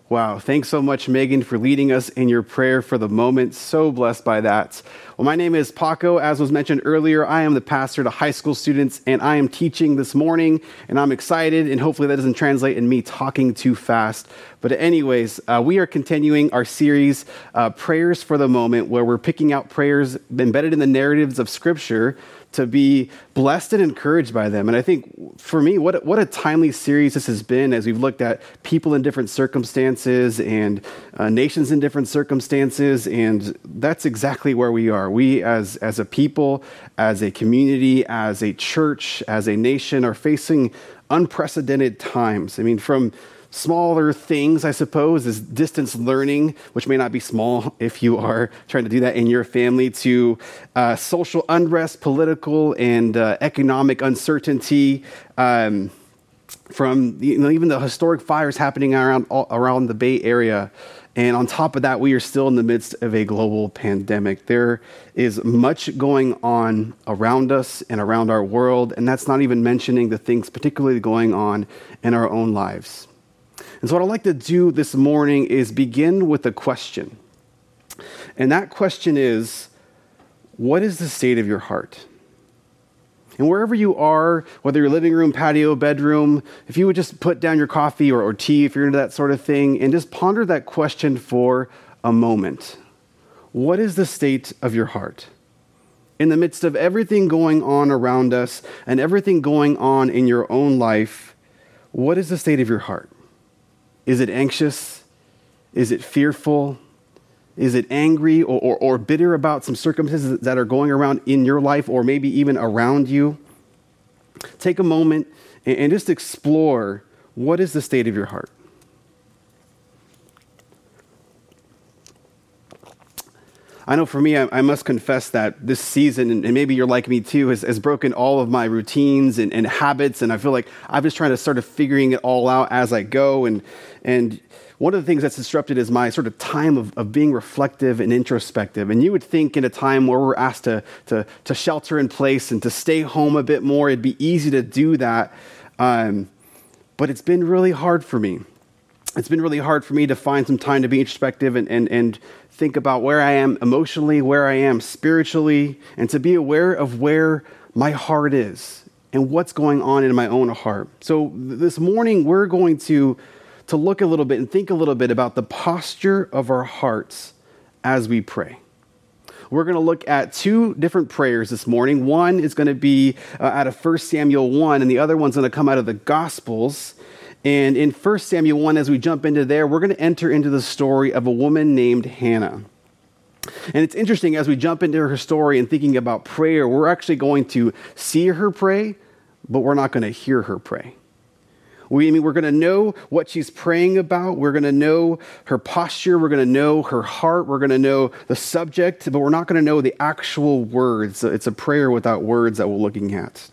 Wow, thanks so much, Megan, for leading us in your prayer for the moment. So blessed by that. Well, my name is Paco. As was mentioned earlier, I am the pastor to high school students, and I am teaching this morning, and I'm excited, and hopefully that doesn't translate in me talking too fast. But anyways, we are continuing our series, Prayers for the Moment, where we're picking out prayers embedded in the narratives of Scripture to be blessed and encouraged by them. And I think for me, what a timely series this has been as we've looked at people in different circumstances and nations in different circumstances. And that's exactly where we are. We as a people, as a community, as a church, as a nation are facing unprecedented times. I mean, from smaller things, I suppose, is distance learning, which may not be small if you are trying to do that in your family, to social unrest, political and economic uncertainty, from even the historic fires happening around the Bay Area. And on top of that, we are still in the midst of a global pandemic. There is much going on around us and around our world, and that's not even mentioning the things particularly going on in our own lives. And so what I'd like to do this morning is begin with a question. And that question is, what is the state of your heart? And wherever you are, whether your living room, patio, bedroom, if you would just put down your coffee or tea, if you're into that sort of thing, and just ponder that question for a moment. What is the state of your heart? In the midst of everything going on around us and everything going on in your own life, what is the state of your heart? Is it anxious? Is it fearful? Is it angry or bitter about some circumstances that are going around in your life or maybe even around you? Take a moment and just explore, what is the state of your heart? I know for me, I must confess that this season, and maybe you're like me too, has broken all of my routines and habits, and I feel like I'm just trying to start figuring it all out as I go, and one of the things that's disrupted is my sort of time of being reflective and introspective. And you would think in a time where we're asked to shelter in place and to stay home a bit more, it'd be easy to do that, but it's been really hard for me. It's been really hard for me to find some time to be introspective and think about where I am emotionally, where I am spiritually, and to be aware of where my heart is and what's going on in my own heart. So this morning, we're going to look a little bit and think a little bit about the posture of our hearts as we pray. We're going to look at two different prayers this morning. One is going to be out of 1 Samuel 1, and the other one's going to come out of the Gospels. And in 1 Samuel 1, as we jump into there, we're going to enter into the story of a woman named Hannah. And it's interesting, as we jump into her story and thinking about prayer, we're actually going to see her pray, but we're not going to hear her pray. We're going to know what she's praying about. We're going to know her posture. We're going to know her heart. We're going to know the subject, but we're not going to know the actual words. It's a prayer without words that we're looking at.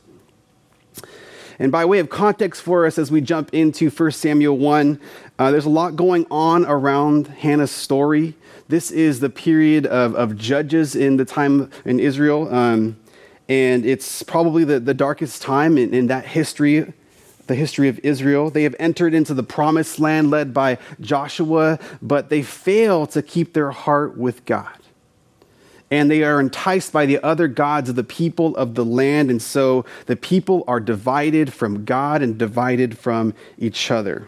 And by way of context for us, as we jump into 1 Samuel 1, there's a lot going on around Hannah's story. This is the period of judges in the time in Israel, and it's probably the darkest time in that history, the history of Israel. They have entered into the promised land led by Joshua, but they fail to keep their heart with God. And they are enticed by the other gods of the people of the land. And so the people are divided from God and divided from each other.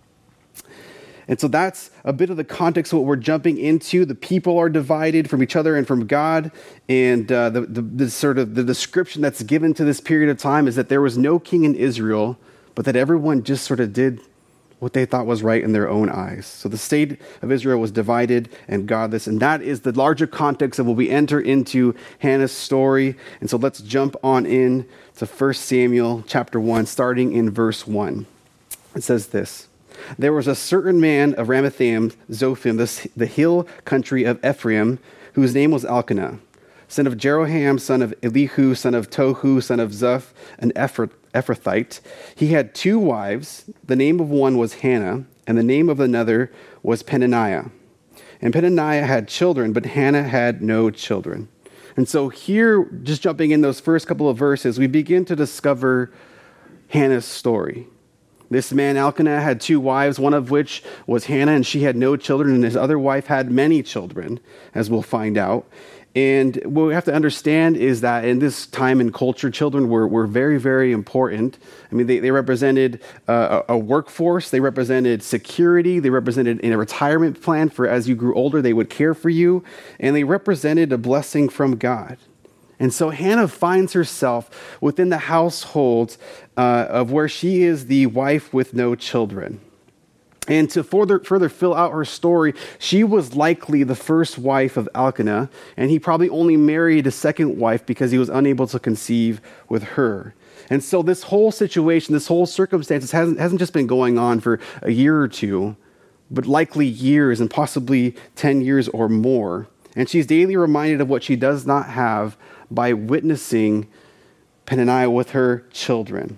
And so that's a bit of the context of what we're jumping into. The people are divided from each other and from God. And the sort of the description that's given to this period of time is that there was no king in Israel, but that everyone just sort of did what they thought was right in their own eyes. So the state of Israel was divided and godless, and that is the larger context of what we enter into Hannah's story. And so let's jump on in to 1 Samuel chapter 1, starting in verse 1. It says this: There was a certain man of Ramathaim, Zophim, the hill country of Ephraim, whose name was Elkanah, son of Jeroham, son of Elihu, son of Tohu, son of Zuph, an Ephrathite. He had two wives. The name of one was Hannah, and the name of another was Peninnah. And Peninnah had children, but Hannah had no children. And so here, just jumping in those first couple of verses, we begin to discover Hannah's story. This man, Elkanah, had 2 wives, one of which was Hannah, and she had no children, and his other wife had many children, as we'll find out. And what we have to understand is that in this time and culture, children were very, very important. I mean, they represented a workforce, they represented security, they represented a retirement plan for as you grew older, they would care for you, and they represented a blessing from God. And so Hannah finds herself within the household of where she is the wife with no children. And to further fill out her story, she was likely the first wife of Elkanah, and he probably only married a second wife because he was unable to conceive with her. And so this whole situation, this whole circumstance hasn't just been going on for a year or two, but likely years and possibly 10 years or more. And she's daily reminded of what she does not have by witnessing Peninnah with her children.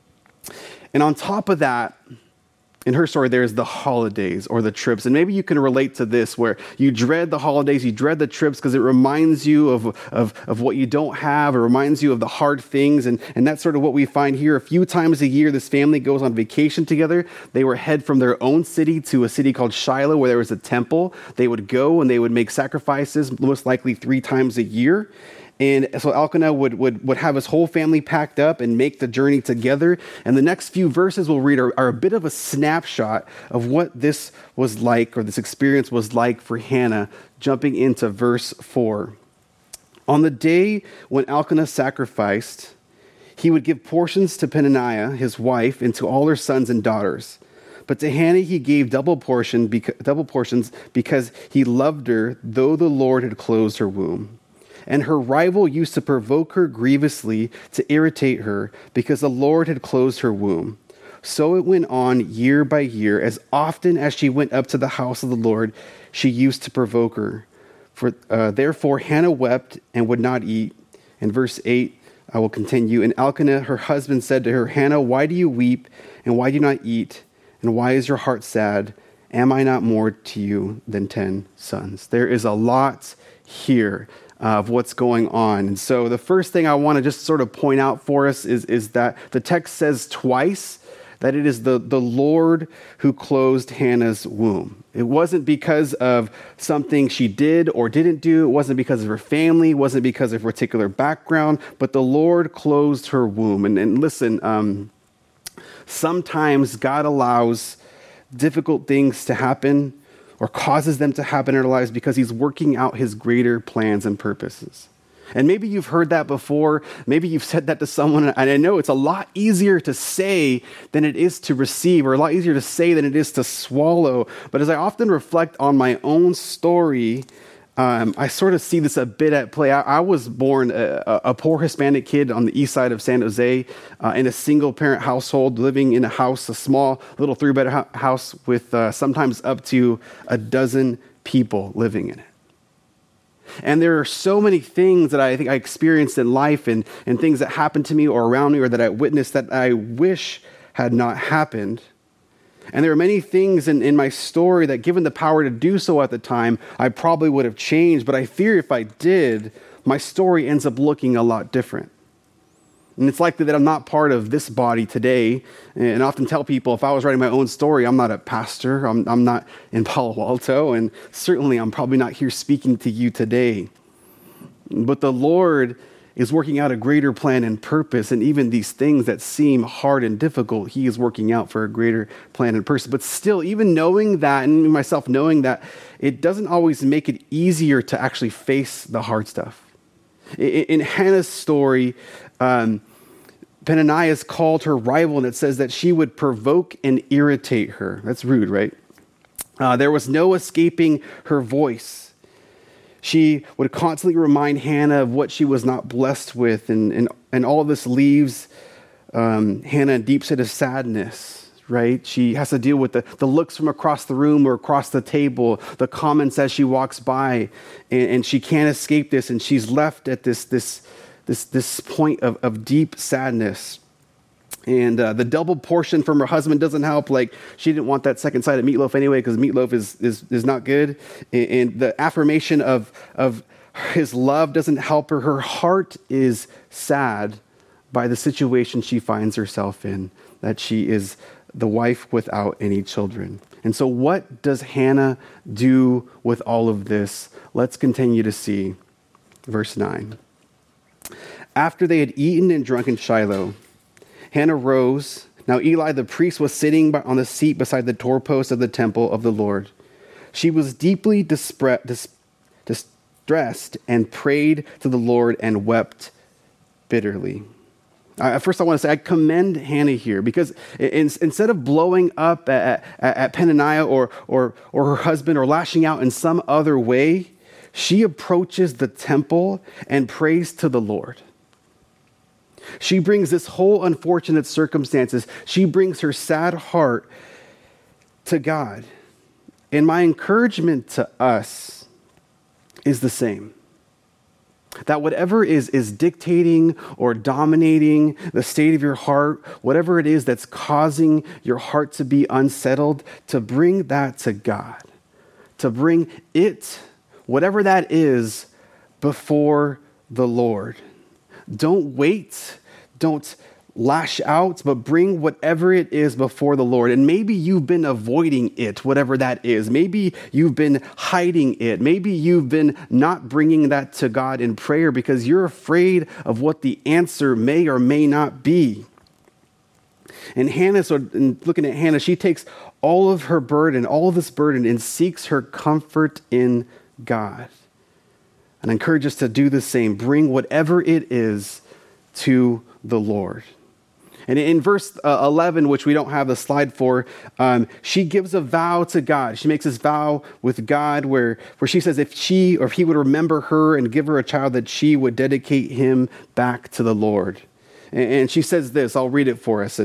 And on top of that, in her story, there's the holidays or the trips. And maybe you can relate to this where you dread the holidays, you dread the trips because it reminds you of what you don't have. It reminds you of the hard things. And that's sort of what we find here. A few times a year, this family goes on vacation together. They would head from their own city to a city called Shiloh where there was a temple. They would go and they would make sacrifices, most likely 3 times a year. And so Elkanah would have his whole family packed up and make the journey together. And the next few verses we'll read are a bit of a snapshot of what this was like, or this experience was like for Hannah, jumping into verse 4. On the day when Elkanah sacrificed, he would give portions to Peninnah, his wife, and to all her sons and daughters. But to Hannah he gave double portions because he loved her, though the Lord had closed her womb. And her rival used to provoke her grievously to irritate her because the Lord had closed her womb. So it went on year by year. As often as she went up to the house of the Lord, she used to provoke her. Therefore Hannah wept and would not eat. In verse 8, I will continue. And Elkanah, her husband, said to her, Hannah, why do you weep and why do you not eat? And why is your heart sad? Am I not more to you than 10 sons? There is a lot here of what's going on. And so the first thing I want to just sort of point out for us is that the text says twice that it is the Lord who closed Hannah's womb. It wasn't because of something she did or didn't do. It wasn't because of her family. It wasn't because of her particular background, but the Lord closed her womb. And listen, sometimes God allows difficult things to happen or causes them to happen in our lives because he's working out his greater plans and purposes. And maybe you've heard that before. Maybe you've said that to someone. And I know it's a lot easier to say than it is to receive, or a lot easier to say than it is to swallow. But as I often reflect on my own story, I sort of see this a bit at play. I was born a poor Hispanic kid on the east side of San Jose in a single-parent household, living in a small little 3-bedroom house with sometimes up to a dozen people living in it. And there are so many things that I think I experienced in life and things that happened to me or around me or that I witnessed that I wish had not happened. And there are many things in my story that, given the power to do so at the time, I probably would have changed. But I fear if I did, my story ends up looking a lot different. And it's likely that I'm not part of this body today. And I often tell people, if I was writing my own story, I'm not a pastor. I'm not in Palo Alto. And certainly I'm probably not here speaking to you today. But the Lord is working out a greater plan and purpose, and even these things that seem hard and difficult, he is working out for a greater plan and purpose. But still, even knowing that, and myself knowing that, it doesn't always make it easier to actually face the hard stuff. In Hannah's story, Peninnah is called her rival, and it says that she would provoke and irritate her. That's rude, right? There was no escaping her voice. She would constantly remind Hannah of what she was not blessed with, and all this leaves Hannah in deep state of sadness, right? She has to deal with the looks from across the room or across the table, the comments as she walks by, and she can't escape this, and she's left at this point of deep sadness. And the double portion from her husband doesn't help. Like, she didn't want that second side of meatloaf anyway, because meatloaf is not good. And the affirmation of his love doesn't help her. Her heart is sad by the situation she finds herself in, that she is the wife without any children. And so what does Hannah do with all of this? Let's continue to see verse 9. After they had eaten and drunk in Shiloh, Hannah rose. Now Eli the priest was sitting on the seat beside the doorpost of the temple of the Lord. She was deeply distressed and prayed to the Lord and wept bitterly. First, I want to say I commend Hannah here because instead of blowing up at Peninnah or her husband or lashing out in some other way, she approaches the temple and prays to the Lord. She brings this whole unfortunate circumstances. She brings her sad heart to God. And my encouragement to us is the same. That whatever is dictating or dominating the state of your heart, whatever it is that's causing your heart to be unsettled, to bring that to God. To bring it, whatever that is, before the Lord. Don't wait. Don't lash out, but bring whatever it is before the Lord. And maybe you've been avoiding it, whatever that is. Maybe you've been hiding it. Maybe you've been not bringing that to God in prayer because you're afraid of what the answer may or may not be. And Hannah, looking at Hannah, she takes all of her burden, all of this burden, and seeks her comfort in God. And I encourage us to do the same. Bring whatever it is to the Lord. And in verse 11, which we don't have the slide for, she gives a vow to God. She makes this vow with God where she says if he would remember her and give her a child, that she would dedicate him back to the Lord. And she says this, I'll read it for us.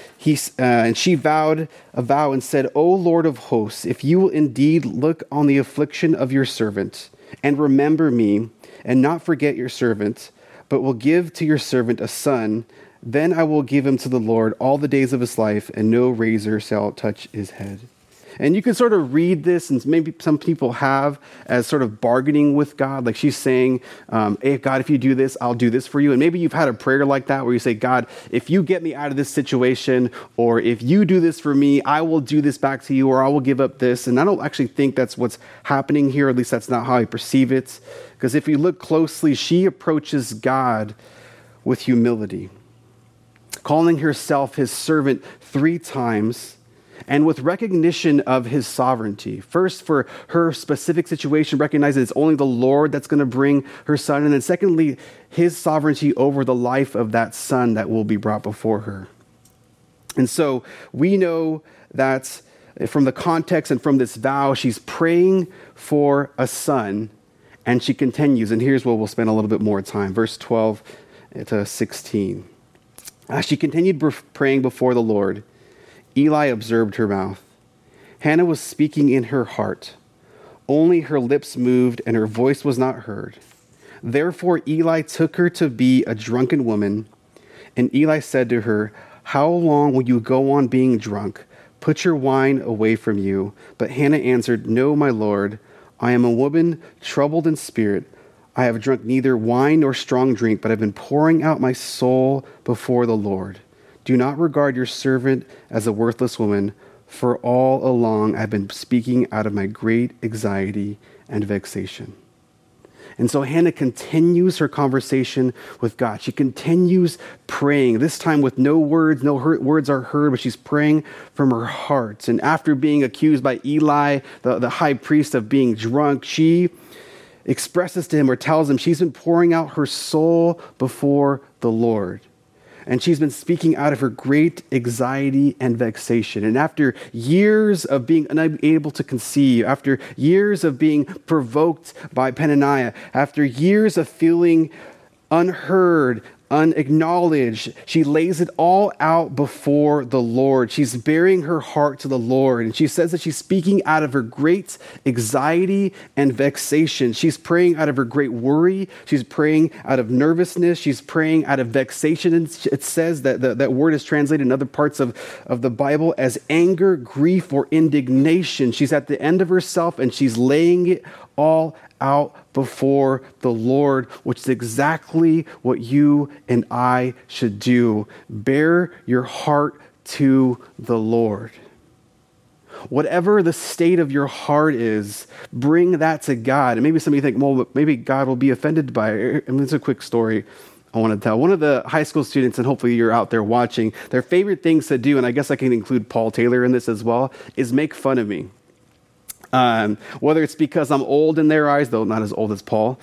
And she vowed a vow and said, O Lord of hosts, if you will indeed look on the affliction of your servant and remember me and not forget your servant, but will give to your servant a son, then I will give him to the Lord all the days of his life, and no razor shall touch his head. And you can sort of read this, and maybe some people have, as sort of bargaining with God. Like she's saying, hey, God, if you do this, I'll do this for you. And maybe you've had a prayer like that where you say, God, if you get me out of this situation, or if you do this for me, I will do this back to you, or I will give up this. And I don't actually think that's what's happening here. At least that's not how I perceive it. Because if you look closely, she approaches God with humility, calling herself his servant 3 times, and with recognition of his sovereignty. First, for her specific situation, recognizing it's only the Lord that's going to bring her son. And then secondly, his sovereignty over the life of that son that will be brought before her. And so we know that from the context and from this vow, she's praying for a son, and she continues. And here's where we'll spend a little bit more time. Verse 12 to 16. As she continued praying before the Lord, Eli observed her mouth. Hannah was speaking in her heart. Only her lips moved and her voice was not heard. Therefore Eli took her to be a drunken woman. And Eli said to her, how long will you go on being drunk? Put your wine away from you. But Hannah answered, no, my Lord. I am a woman troubled in spirit. I have drunk neither wine nor strong drink, but have been pouring out my soul before the Lord. Do not regard your servant as a worthless woman, for all along I've been speaking out of my great anxiety and vexation. And so Hannah continues her conversation with God. She continues praying, this time with no words, words are heard, but she's praying from her heart. And after being accused by Eli, the high priest, of being drunk, she expresses to him or tells him she's been pouring out her soul before the Lord. And she's been speaking out of her great anxiety and vexation. And after years of being unable to conceive, after years of being provoked by Peninnah, after years of feeling unheard, unacknowledged, she lays it all out before the Lord. She's bearing her heart to the Lord. And she says that she's speaking out of her great anxiety and vexation. She's praying out of her great worry. She's praying out of nervousness. She's praying out of vexation. And it says that that word is translated in other parts of the Bible as anger, grief, or indignation. She's at the end of herself and she's laying it all out before the Lord, which is exactly what you and I should do. Bear your heart to the Lord. Whatever the state of your heart is, bring that to God. And maybe some of you think, well, maybe God will be offended by it. And it's a quick story I want to tell. One of the high school students, and hopefully you're out there watching, their favorite things to do, and I guess I can include Paul Taylor in this as well, is make fun of me. Whether it's because I'm old in their eyes, though not as old as Paul,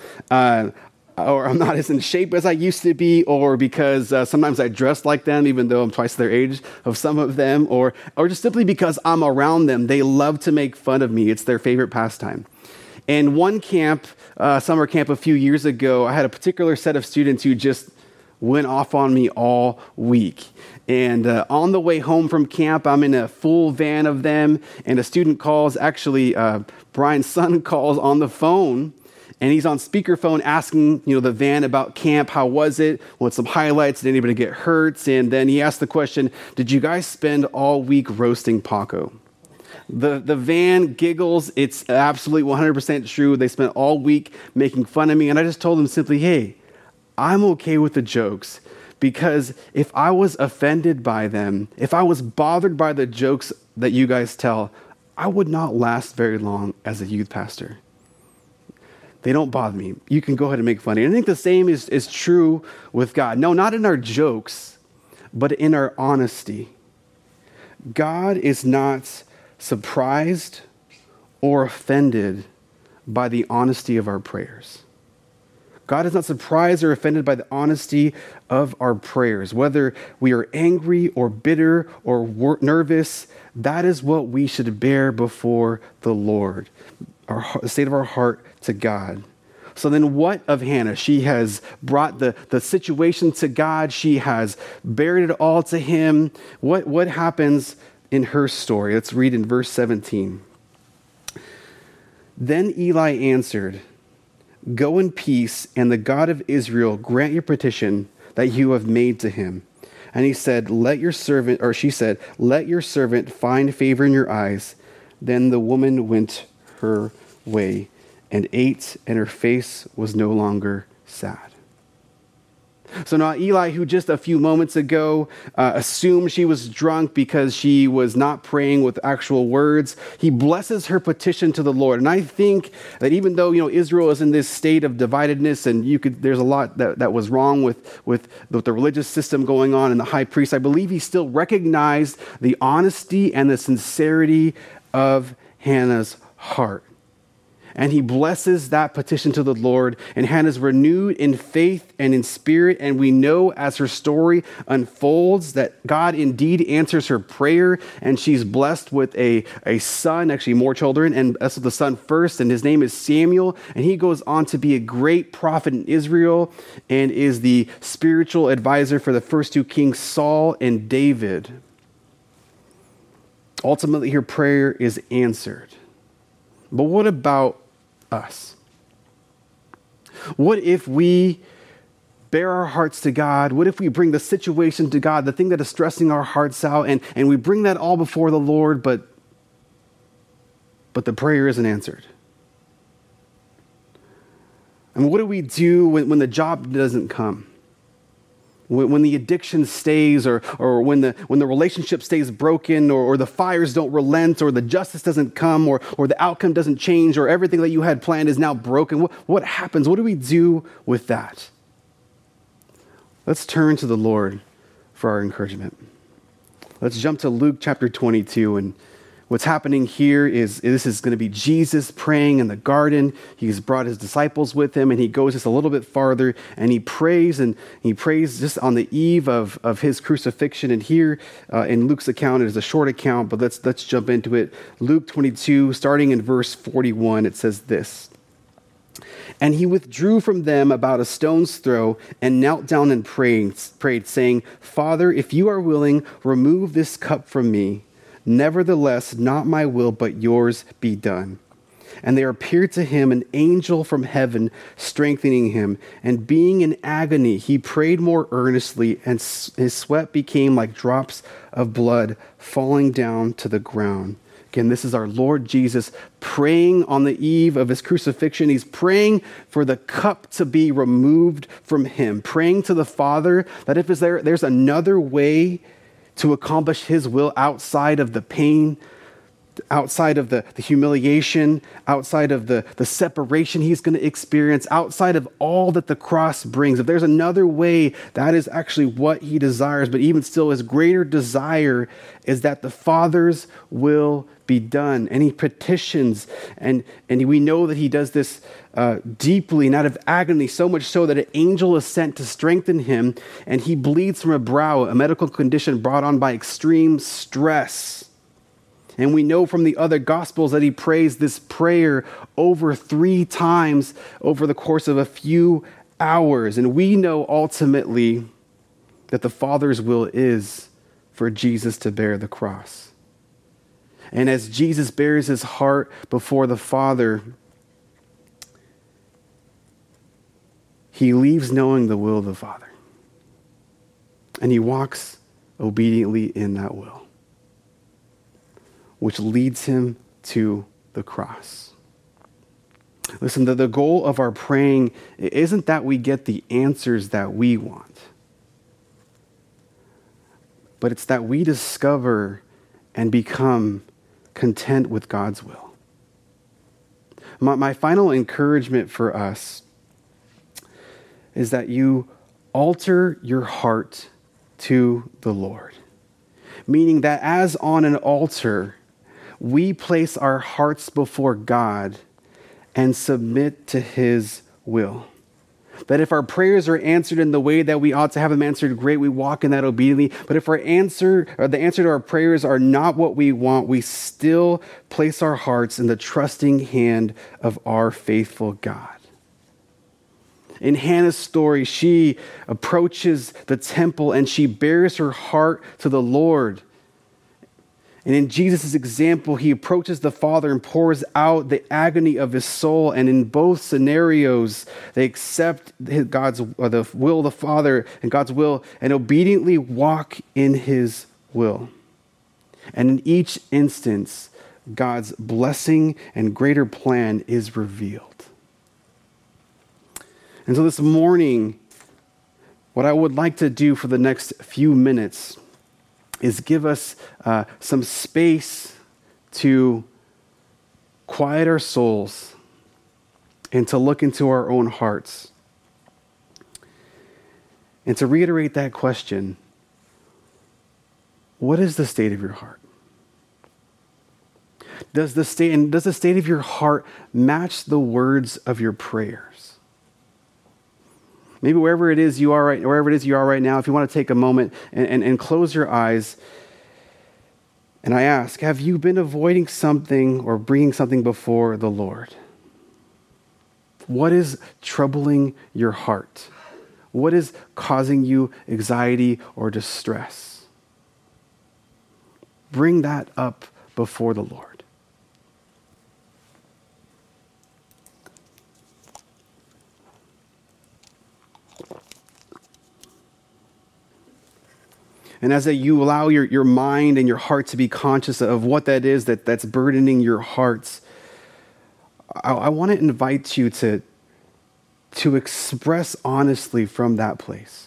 or I'm not as in shape as I used to be, or because sometimes I dress like them, even though I'm twice their age of some of them, or just simply because I'm around them. They love to make fun of me. It's their favorite pastime. And one camp, summer camp a few years ago, I had a particular set of students who just went off on me all week. And on the way home from camp, I'm in a full van of them, and a student calls, actually, Brian's son calls on the phone, and he's on speakerphone asking, the van about camp. How was it? What's some highlights? Did anybody get hurt? And then he asked the question, did you guys spend all week roasting Paco? The van giggles. It's absolutely 100% true. They spent all week making fun of me. And I just told them simply, hey, I'm okay with the jokes, because if I was offended by them, if I was bothered by the jokes that you guys tell, I would not last very long as a youth pastor. They don't bother me. You can go ahead and make fun of me. And I think the same is true with God. No, not in our jokes, but in our honesty. God is not surprised or offended by the honesty of our prayers. God is not surprised or offended by the honesty of our prayers. Whether we are angry or bitter or nervous, that is what we should bear before the Lord, the state of our heart to God. So then what of Hannah? She has brought the situation to God. She has buried it all to him. What happens in her story? Let's read in verse 17. Then Eli answered, "Go in peace, and the God of Israel grant your petition that you have made to him." And she said, let your servant find favor in your eyes. Then the woman went her way and ate, and her face was no longer sad. So now Eli, who just a few moments ago assumed she was drunk because she was not praying with actual words, he blesses her petition to the Lord. And I think that even though Israel is in this state of dividedness, and there's a lot that was wrong with the religious system going on and the high priest, I believe he still recognized the honesty and the sincerity of Hannah's heart. And he blesses that petition to the Lord, and Hannah's renewed in faith and in spirit. And we know as her story unfolds that God indeed answers her prayer, and she's blessed with a son, actually more children, and that's the son first, and his name is Samuel. And he goes on to be a great prophet in Israel and is the spiritual advisor for the first two kings, Saul and David. Ultimately, her prayer is answered. But what about us? What if we bare our hearts to God? What if we bring the situation to God, the thing that is stressing our hearts out, and we bring that all before the Lord, but the prayer isn't answered? And what do we do when the job doesn't come? When the addiction stays, or when the relationship stays broken, or the fires don't relent, or the justice doesn't come, or the outcome doesn't change, or everything that you had planned is now broken? What happens? What do we do with that? Let's turn to the Lord for our encouragement. Let's jump to Luke chapter 22, and what's happening here is this is going to be Jesus praying in the garden. He's brought his disciples with him, and he goes just a little bit farther, and he prays just on the eve of his crucifixion. And here in Luke's account, it is a short account, but let's jump into it. Luke 22, starting in verse 41, it says this. And he withdrew from them about a stone's throw and knelt down and prayed, saying, "Father, if you are willing, remove this cup from me. Nevertheless, not my will, but yours be done." And there appeared to him an angel from heaven, strengthening him. And being in agony, he prayed more earnestly, and his sweat became like drops of blood falling down to the ground. Again, this is our Lord Jesus praying on the eve of his crucifixion. He's praying for the cup to be removed from him, praying to the Father that if there's another way to accomplish his will outside of the pain, outside of the humiliation, outside of the separation he's going to experience, outside of all that the cross brings. If there's another way, that is actually what he desires. But even still, his greater desire is that the Father's will be done. And he petitions, and we know that he does this deeply and out of agony, so much so that an angel is sent to strengthen him, and he bleeds from a brow, a medical condition brought on by extreme stress. And we know from the other Gospels that he prays this prayer over 3 times over the course of a few hours. And we know ultimately that the Father's will is for Jesus to bear the cross. And as Jesus bears his heart before the Father, he leaves knowing the will of the Father. And he walks obediently in that will, which leads him to the cross. Listen, the goal of our praying isn't that we get the answers that we want, but it's that we discover and become content with God's will. My final encouragement for us is that you alter your heart to the Lord, meaning that as on an altar, we place our hearts before God and submit to his will. That if our prayers are answered in the way that we ought to have them answered, great, we walk in that obediently. But if the answer to our prayers are not what we want, we still place our hearts in the trusting hand of our faithful God. In Hannah's story, she approaches the temple and she bears her heart to the Lord. And in Jesus' example, he approaches the Father and pours out the agony of his soul. And in both scenarios, they accept the will of the Father and God's will and obediently walk in his will. And in each instance, God's blessing and greater plan is revealed. And so this morning, what I would like to do for the next few minutes is give us some space to quiet our souls and to look into our own hearts and to reiterate that question: what is the state of your heart? Does the state of your heart match the words of your prayers? Maybe wherever it is you are right now, if you want to take a moment and close your eyes, and I ask, have you been avoiding something or bringing something before the Lord? What is troubling your heart? What is causing you anxiety or distress? Bring that up before the Lord. And as you allow your mind and your heart to be conscious of what that is that's burdening your hearts, I want to invite you to express honestly from that place.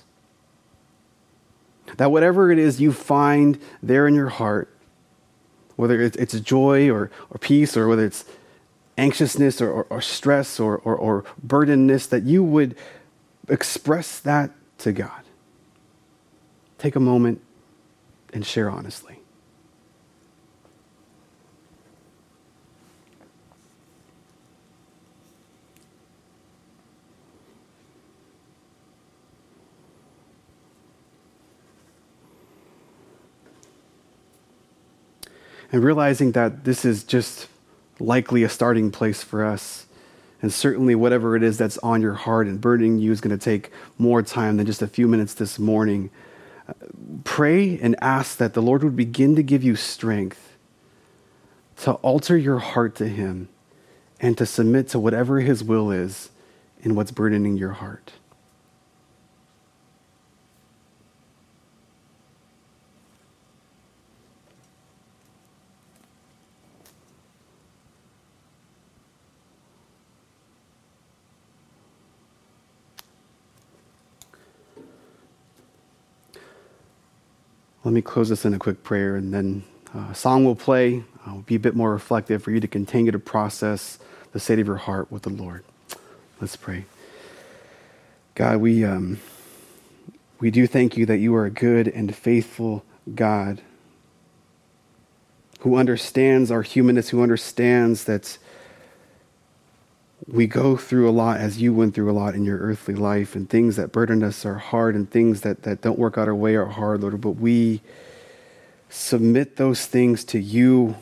That whatever it is you find there in your heart, whether it's joy or peace, or whether it's anxiousness or stress or burdenness, that you would express that to God. Take a moment and share honestly. And realizing that this is just likely a starting place for us. And certainly whatever it is that's on your heart and burdening you is going to take more time than just a few minutes this morning. Pray and ask that the Lord would begin to give you strength to alter your heart to him and to submit to whatever his will is in what's burdening your heart. Let me close this in a quick prayer, and then a song will play. Will be a bit more reflective for you to continue to process the state of your heart with the Lord. Let's pray. God, we do thank you that you are a good and faithful God who understands our humanness, who understands that we go through a lot as you went through a lot in your earthly life, and things that burden us are hard, and things that don't work out our way are hard, Lord, but we submit those things to you.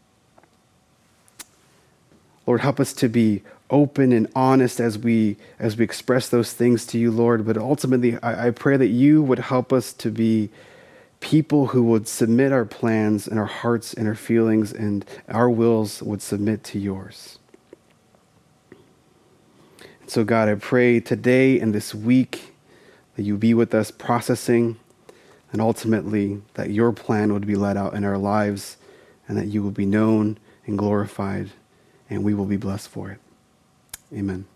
Lord, help us to be open and honest as we express those things to you, Lord. But ultimately, I pray that you would help us to be people who would submit our plans and our hearts and our feelings, and our wills would submit to yours. And so, God, I pray today and this week that you be with us processing, and ultimately that your plan would be led out in our lives, and that you will be known and glorified, and we will be blessed for it. Amen.